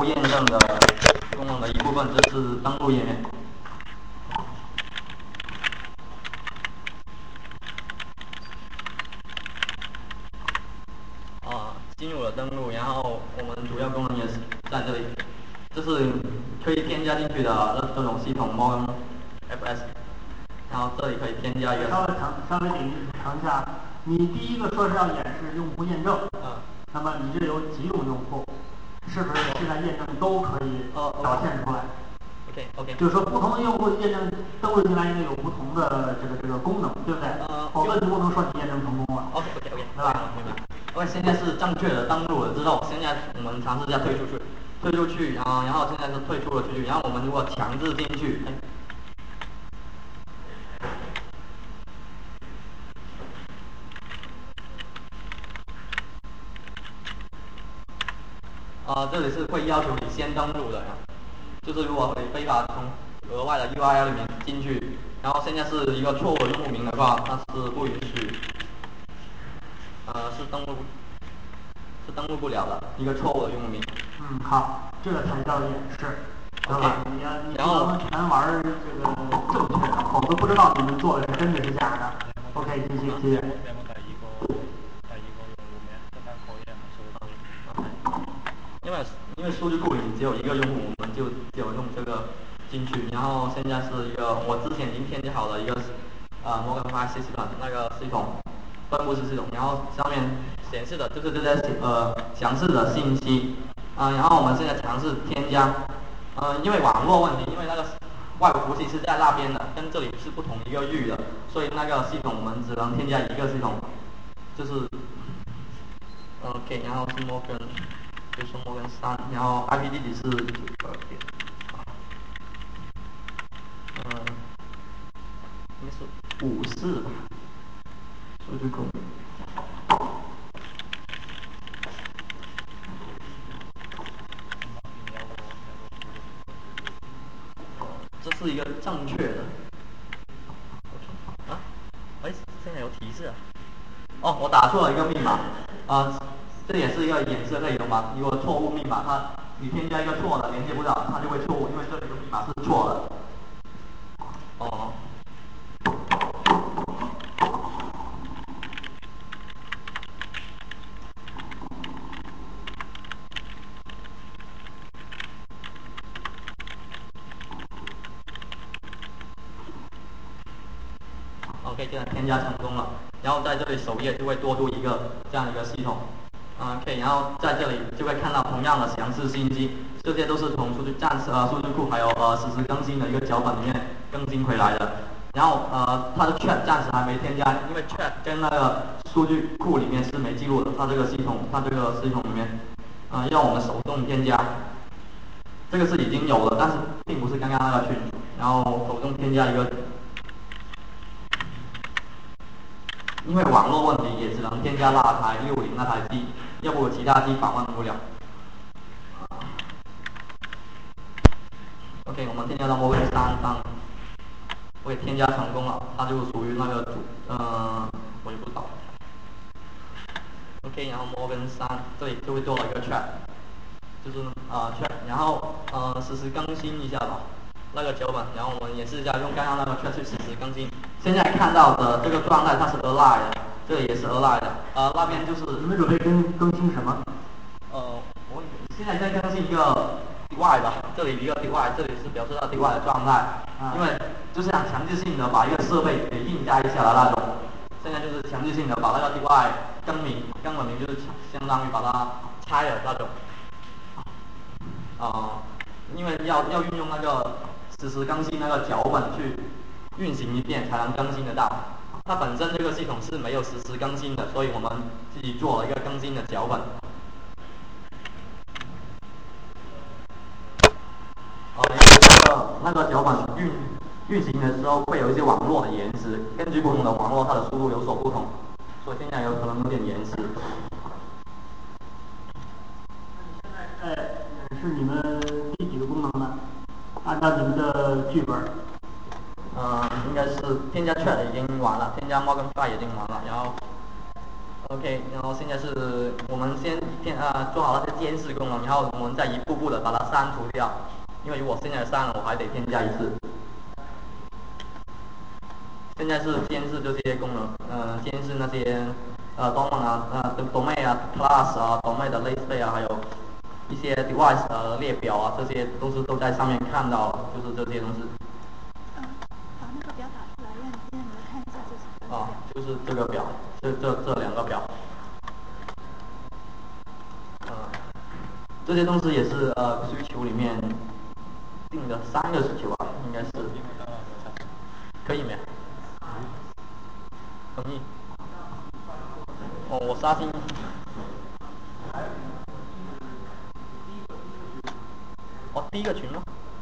户验证的功能的一部分，这是登录页面。进入了登录，然后我们主要功能也是在这里，这是可以添加进去的这种系统 Morgan FS， 然后这里可以添加一个。 稍微停一下，你第一个说是要演示用户验证，那么你这有几种用户，是不是现在验证都可以表现出来 ？OK， 就是说不同的用户验证登录进来应该有不同的这个功能，对不对？否则你不能说你验证成功了。 OK， 对吧？ 明白。因为现在是正确的登录了之后，现在我们尝试一下退出去，然后现在是退出了出去，然后我们如果强制进去，这里是会要求你先登录的呀，就是如果你非法从额外的 URL 里面进去，然后现在是一个错误的用户名的话，它是不允许，是登录不了的一个错误的用户名。 好，这个才叫演示，对吧？你不能全玩这个正确的，否则不知道你们做的是真的是假的。OK， 继续。 因为数据库里只有一个用户，我们就只有用这个进去。然后现在是一个我之前已经添加好的一个Morgan Fire System 那个系统分布式系统，然后上面显示的就是这些详细的信息然后我们现在尝试添加因为网络问题，因为那个外部服务器是在那边的，跟这里是不同一个域的，所以那个系统我们只能添加一个系统，就是OK， 然后是 Morgan。就是Morgan 3，然后 IP 地址是9点，应该是54吧，数据库。这是一个正确的。现在有提示我打错了一个密码这也是一个演示的内容嘛。如果错误密码，你添加一个错的连接不了，它就会错误，因为这里的密码是错的。OK， 现在添加成功了。然后在这里首页就会多出一个这样一个系统。OK， 然后在这里就会看到同样的详细信息，这些都是从数据库还有实时更新的一个脚本里面更新回来的。然后它的 chat 暂时还没添加，因为 chat 跟那个数据库里面是没记录的，它这个系统里面要我们手动添加。这个是已经有了，但是并不是刚刚那个群，然后手动添加一个。因为网络问题，也只能添加那台60那台机，要不其他机访问不了。OK， 我们添加到 Morgan 3上，OK， 添加成功了，它就属于那个我也不知道。OK， 然后 Morgan 3这里就会多了一个 chat， 就是chat， 然后实时更新一下吧，那个脚本，然后我们也试一下用刚刚那个 chat 去实时更新。现在看到的这个状态它是 align 的，这里也是 align 的，那边就是你们准备更新什么？ 我现在在更新一个 DY 吧，这里一个 DY， 这里是表示到 DY 的状态，因为就是想强制性的把一个设备给硬加一下的那种。现在就是强制性的把那个 DY 更了名，就是相当于把它拆了那种。因为要运用那个实时更新那个脚本去运行一遍才能更新得到。它本身这个系统是没有实时更新的，所以我们自己做了一个更新的脚本。那个脚本运行的时候会有一些网络的延迟，根据不同的网络，它的速度有所不同，所以现在有可能有点延迟。 现在是你们第几个功能呢？按照你们的剧本。 应该是添加 chat 已经完了，添加 Morgan Fire 已经完了，然后 OK，然后现在是我们先做好那些监视功能，然后我们再一步步的把它删除掉，因为如果现在删了，我还得添加一次。现在是监视这些功能，监视那些domain 啊 class 啊 domain 的 list 啊，还有一些 device 的列表啊，这些东西都在上面看到了，就是这些东西。 把那个表打出来，让你们看一下这几个表。就是这个表，这两个表。这些东西也是需求里面定的3个需求啊，应该是。可以没？同意。我刷新。第一个群吗？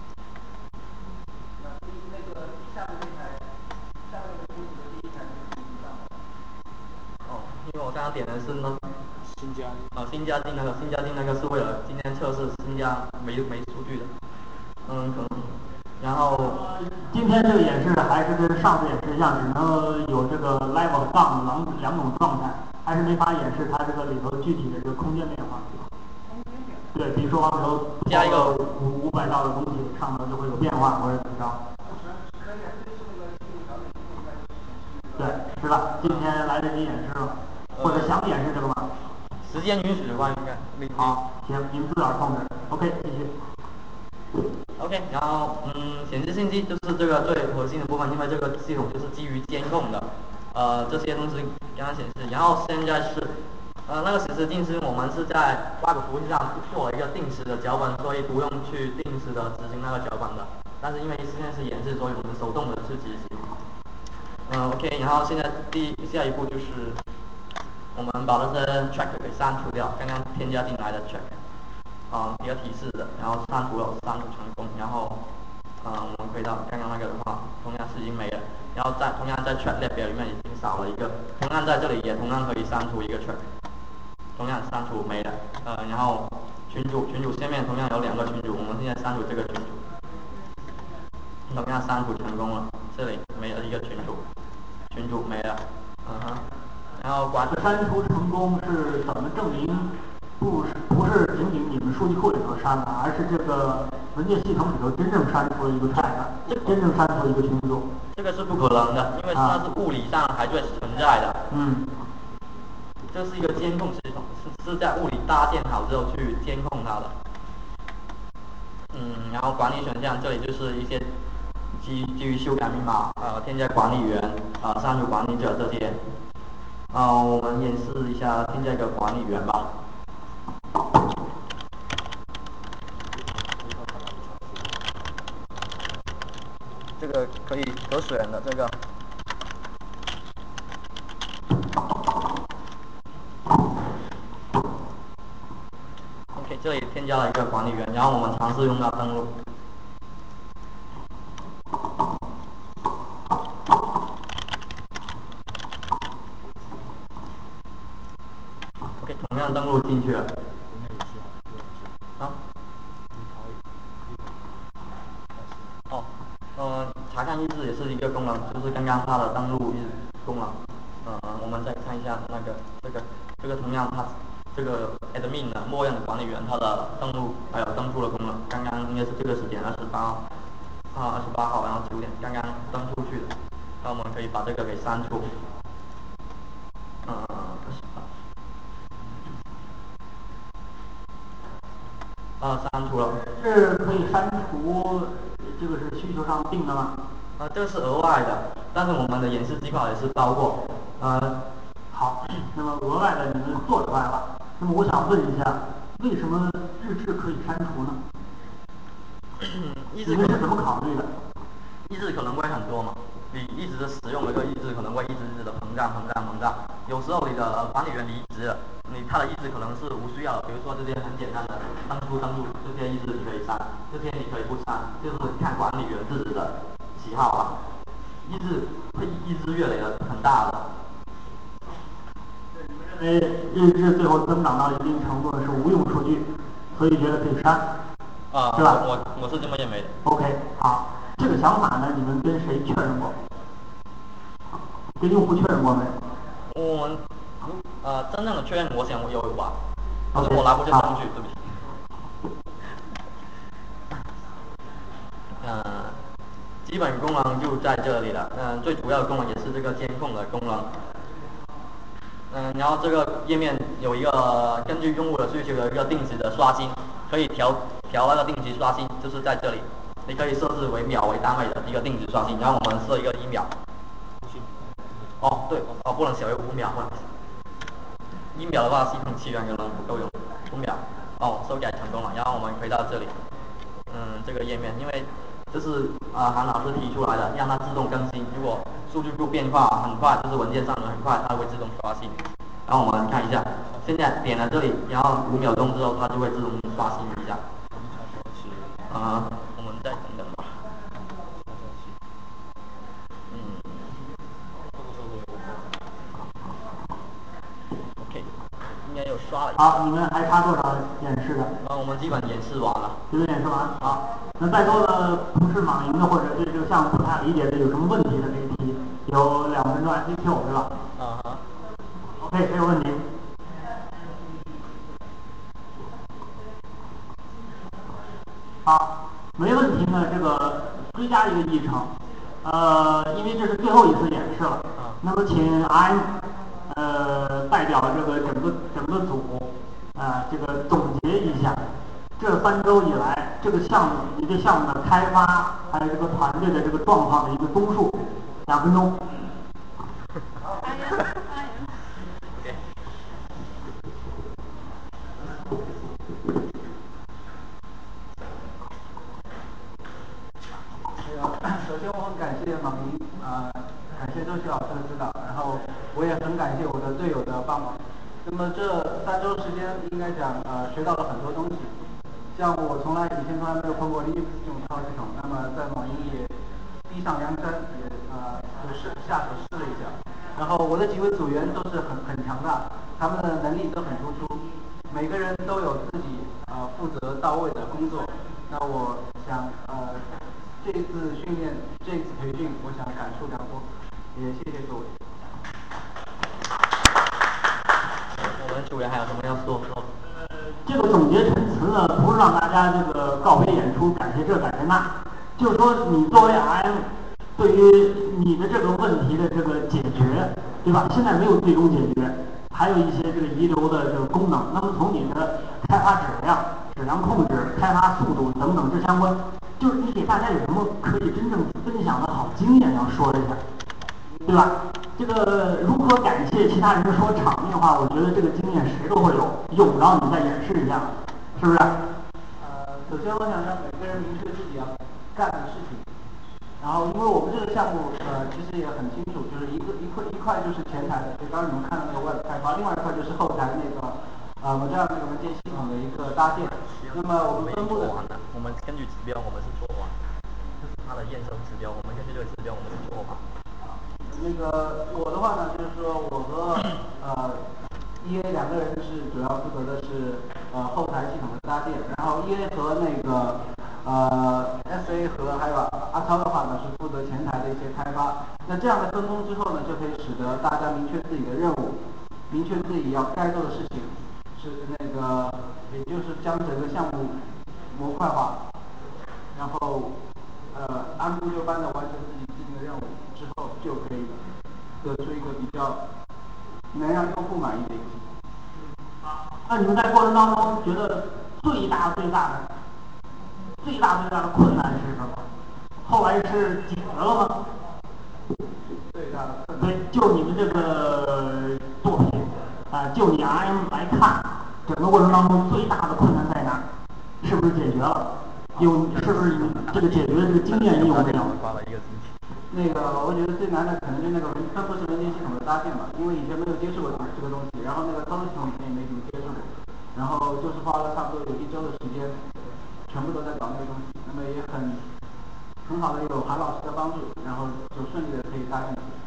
因为我刚刚点的是新加进那个是为了今天测试新加没数据的，可能。然后今天这个演示还是跟上次演示一样，只能有这个 level down 两种状态，还是没法演示它这个里头具体的这个空间变化。对，比如说往里头加一个 500道的东西，上头就会有变化或者怎么着。对，是吧？今天来得及演示了，或者想演示这个吗？ 时间允许的话，应该。 好，行，你们自个儿控制。OK， 继续。 OK， 然后显示信息就是这个最核心的部分，因为这个系统就是基于监控的，这些东西刚刚显示。然后现在是那个实时进行，我们是在 Web 服务器上做了一个定时的脚本，所以不用去定时的执行那个脚本的。但是因为现在是演示，所以我们手动的去执行。OK， 然后现在下一步就是我们把这些 track 给删除掉，刚刚添加进来的 track。一个提示的，然后删除成功，然后我们回到刚刚那个的话，同样是已经没了，然后同样在 track 列表里面已经少了一个，同样在这里也同样可以删除一个 track， 同样删除没了，然后群主下面同样有2个群主，我们现在删除这个群主，同样删除成功了，这里没了一个群主没了，然后删除成功是怎么证明？不是仅仅你们数据库里头删的，而是这个文件系统里头真正删除了一个 track， 真正删除了一个群组。 这个是不可能的，因为它是物理上还是存在的。这是一个监控系统，是在物理搭建好之后去监控它的。然后管理选项这里就是一些基于修改密码，添加管理员，删除管理者这些。我们演示一下添加一个管理员吧。这个可选的这个。OK， 这里添加了一个管理员，然后我们尝试用它登录。OK， 同样登录进去了。查看意志也是一个功能，就是刚刚它的登录功能。我们再看一下这个同样它这个 admin 的默认的管理员，它的登录还有登出的功能，刚刚应该是这个时间28号，然后9点刚刚登出去的，那我们可以把这个给删除。删除了。 是可以删除，这个是需求上定的吗？ 这个是额外的，但是我们的演示计划也是包括。 好，那么额外的你们做出来了。那么我想问一下，为什么日志可以删除呢？你们是怎么考虑的？ 意志可能会很多嘛，你一直的使用一个意志可能会一直的膨胀。有时候你的管理员离职了，他的意志可能是无需要的，比如说这些很简单的登录这些意志你可以删，这些你可以不删，就是看管理员自己的喜好啊。意志越累的很大的。 你们认为日志最后增长到一定程度是无用数据，所以觉得可以删，是吧？ 我是这么认为的。 OK， 好，这个想法呢，你们跟谁确认过？跟用户确认过没有？ 真正的确认我想我有吧，但是我拿不出工具，对不起。基本功能就在这里了。最主要的功能也是这个监控的功能。然后这个页面有一个根据用户的需求有一个定时的刷新，可以调那个定时刷新，就是在这里，你可以设置为秒为单位的一个定时刷新，然后我们设一个1秒。对，不能小于5秒，不能。1秒的话，系统7元可能不够用。5秒，修改成功了。然后我们回到这里，这个页面，因为这是韩老师提出来的，让它自动更新。如果数据库变化很快，就是文件上传很快，它会自动刷新。然后我们看一下，现在点了这里，然后5秒钟之后，它就会自动刷新一下。我们再等等吧。OK， 应该有刷了。 好，你们还差多少演示的？ 我们基本演示完了。 基本演示完。好，那在座的不是马云的或者对这个项目不太理解的，有什么问题的可以提。有2分钟 FAQ 是吧？OK， 没有问题。好，没问题呢。这个追加一个议程，因为这是最后一次演示了，那么请 RM 代表这个整个组这个总结一下这3周以来这个项目一个项目的开发，还有这个团队的这个状况的一个综述，2分钟。 首先我很感谢马明感谢周琦老师的指导，然后我也很感谢我的队友的帮忙。那么这3周时间应该讲学到了很多东西，像我以前从来没有碰过 Linux 这种操作系统，那么在网易也逼上梁山，也就下手试了一下。然后我的几位组员都是很强大，他们的能力都很突出，每个人都有自己负责到位的工作。那我想这次训练，这次培训，我想感触良多，也谢谢各位。 我们组员还有什么要说？ 这个总结陈词呢，不是让大家这个告别演出，感谢这感谢那，就是说你作为 RM， 对于你的这个问题的这个解决，对吧？现在没有最终解决，还有一些这个遗留的这个功能。那么从你的开发质量控制、开发速度等等这相关，就是你给大家有什么可以真正分享的好经验要说一下，对吧？这个如何感谢其他人说场面话，我觉得这个经验谁都会有，用不着你再演示一下，是不是？ 首先我想让每个人明确自己要干的事情，然后因为我们这个项目其实也很清楚，就是一块就是前台的，就刚刚你们看到那个 Web 开发，另外一块就是后台那个我这样那个文件系统的一个搭建。那么我们分布的， 我们根据指标我们是做完，就是它的验收指标，我们根据这个指标我们是做完。 那个我的话呢，就是说我和EA 2个人是主要负责的是后台系统的搭建，然后 EA 和那个SA 和还有阿超的话呢是负责前台的一些开发。那这样的分工之后呢，就可以使得大家明确自己的任务，明确自己要该做的事情，是那个也就是将整个项目模块化，然后按部就班的完成自己制定的任务之后，就可以得出一个比较能让用户满意的一个系统。 那你们在过程当中觉得最大的困难是什么？后来是解决了吗？ 最大的困难， 对，就你们这个作品就你 RM 来看，整个过程当中最大的困难在哪？是不是解决了？是不是这个解决的这个经验你有没有？ 那个我觉得最难的可能就那个分布式文件系统的搭建吧，因为以前没有接触过这个东西，然后那个操作系统以前也没怎么接触过，然后就是花了差不多有1周的时间，全部都在搞那个东西，那么也很好的有韩老师的帮助，然后就顺利的可以搭建起来。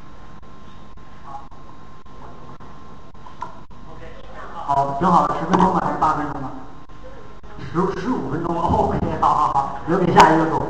好，正好10分钟吧，还是8分钟吧？15分钟 ，OK， 好，留给下一个组。